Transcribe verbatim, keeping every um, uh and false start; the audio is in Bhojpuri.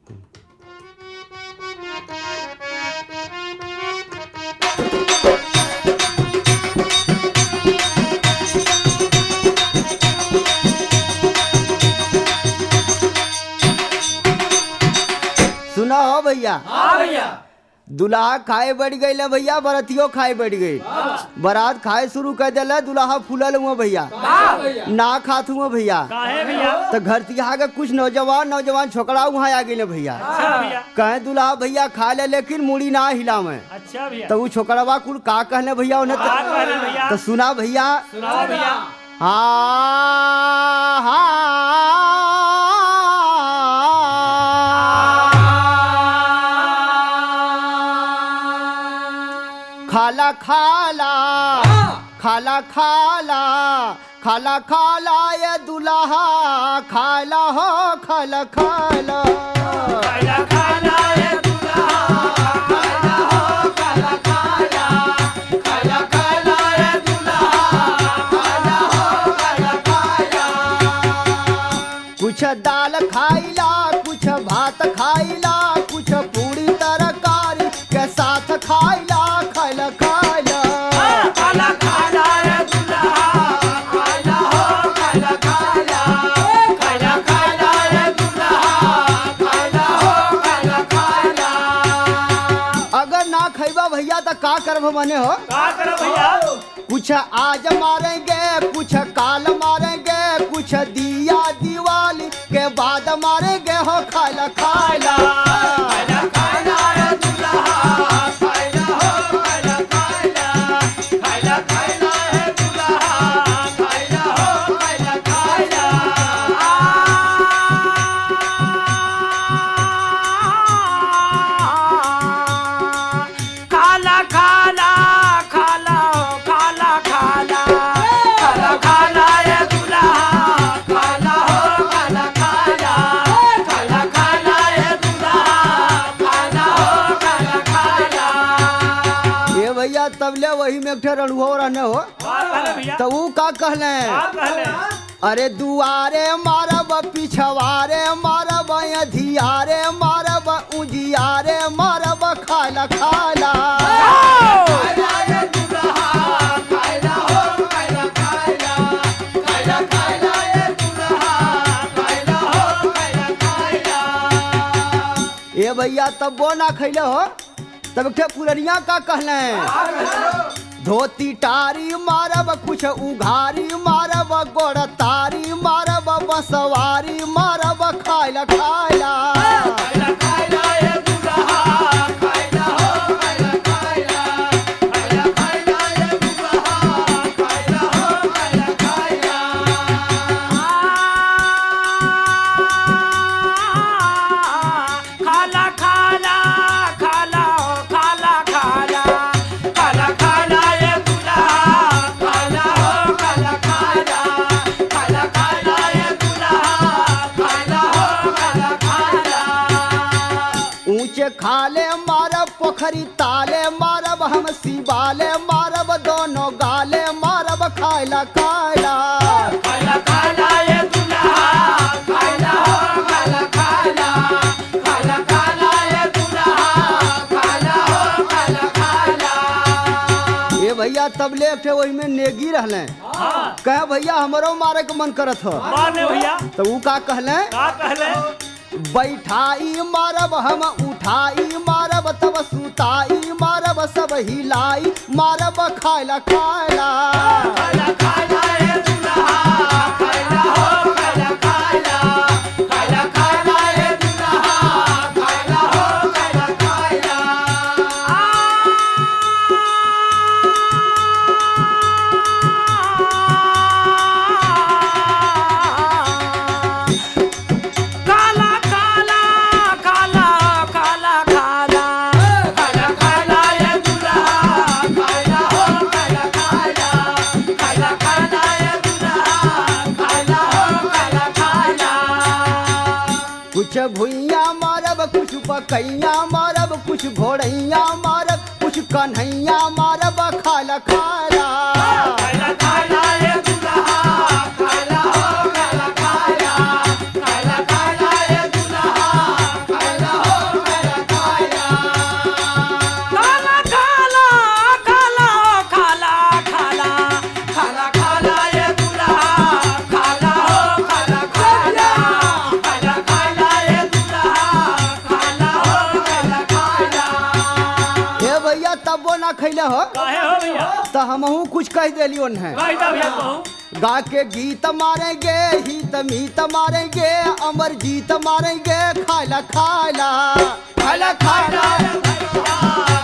सुना हो भैया। हाँ भैया। दुल्हा खाए बढ़ गई भैया, बरतियो खाए बढ़ गई। बारात खाए शुरू कर दिला, दुल्हा फूलल हुआ भैया, ना खात हुआ भैया। तो घर तिहा के कुछ नौजवान नौजवान छोकरा वहाँ आ गए भैया। कहे दुल्हा भैया खा ले लेकिन मुड़ी ना हिला में। अच्छा भैया। तो वो छोकरवा कुल का कहले भैया उन्हें भैया? तो सुना भैया। सुनाओ भैया। हाँ हाँ खाला खाला खाला खाला खाला खाला ये दुल्हा खाला हो खाला खाला खाला खाला ये दुल्हा खाला हो खाला खाला खाला खाला ये दुल्हा खाला हो खाला खाला। कुछ दाल खाइला, कुछ भात खाइला, कुछ पूरी तरकारी के साथ खाइला खाइला खाइला खाला खाला ये दुल्हा खाला हो खाला खाला खाला खाला ये दुल्हा खाला हो खाला खाला। अगर ना खैबा भैया तो का करब बने हो? का करो भैया? कुछ आज मारेंगे, कुछ काल मारेंगे, कुछ दिया दिवाली के बाद मारेंगे हो खाइला खाइला खाला खाला ये दुल्हा खाला हो खाला खाला खाला खाला ये दुल्हा खाला हो खाला खाला। खाला खाला खाला हो खाला खाला खाला खाला ये दुल्हा खाला हो खाला खाला खाला खाला ये दुल्हा खाला हो खाला खाला। ये भैया तबले वही में एक रणुहो रहने हो। भैया तो वो का कहले? अरे दुआरे मारब पिछवारे मारब धियारे मारब उजियारे मारब खाला खाला ए भैया तब वो ना खैले हो। तब के पुरनिया का कहले? धोती टारी मारब कुछ उघारी मारब गोड़ तारी मारब बसवारी मारब खाइला खाइला खाले मारब पोखरी ताले मारब हम सिबाले मारब दोनों गाले मारब खाइला खाइला खाला खाला ये दुल्हा खाला हो खाला खाला खाला खाला ये दुल्हा खाला हो खाला खाला। ए भैया तबले के वही में नेगी रहले। कहे भैया हमरो मारे के मन करत हो। माने भैया तो वो का कहले? का कहले? बैठाई मारब हम उठाई मारब तब सुताई मारब सब हिलाई मारब खाइला खाइला खाला खाला ये दुल्हा खाला हो खाला खाला खाला खाला ये दुल्हा खाला हो खाला खाला। काला काला काला काला काला काला काला ये दुल्हा खाला हो काला काला काला काला ये दुल्हा खाला हो काला काला। कुछ भुइया मारब कुछ पकैया मारब कुछ घोड़ैया मारब कुछ कन्हैया मारब खाइला खाइला खाला खाला ये दुल्हा खाला हो काला काला काला काला ये दुल्हा खाला खैले हो काहे हो भैया तो हमहू कुछ कह दिली उन्हें कही दा भैया कहूं गा के गीत मारेंगे हित मीत मारेंगे अमर जीत मारेंगे खाला खाला खाला खाला